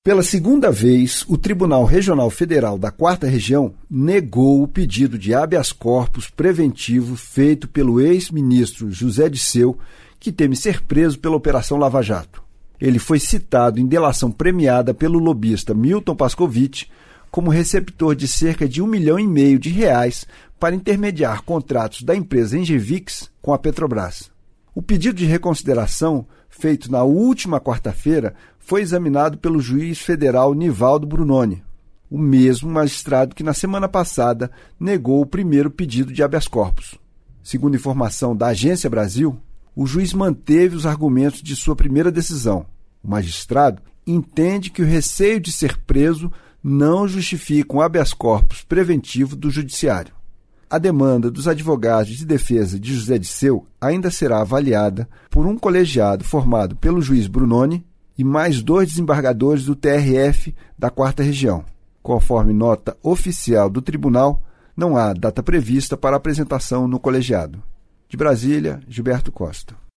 Pela segunda vez, o Tribunal Regional Federal da 4ª Região negou o pedido de habeas corpus preventivo feito pelo ex-ministro José Dirceu, que teme ser preso pela Operação Lava Jato. Ele foi citado em delação premiada pelo lobista Milton Pascovitch como receptor de cerca de R$ 1,5 milhão para intermediar contratos da empresa Engevix com a Petrobras. O pedido de reconsideração, feito na última quarta-feira, foi examinado pelo juiz federal Nivaldo Brunoni, o mesmo magistrado que na semana passada negou o primeiro pedido de habeas corpus. Segundo informação da Agência Brasil, o juiz manteve os argumentos de sua primeira decisão. O magistrado entende que o receio de ser preso não justifica um habeas corpus preventivo do judiciário. A demanda dos advogados de defesa de José Dirceu ainda será avaliada por um colegiado formado pelo juiz Brunoni e mais 2 desembargadores do TRF da 4ª Região. Conforme nota oficial do tribunal, não há data prevista para apresentação no colegiado. De Brasília, Gilberto Costa.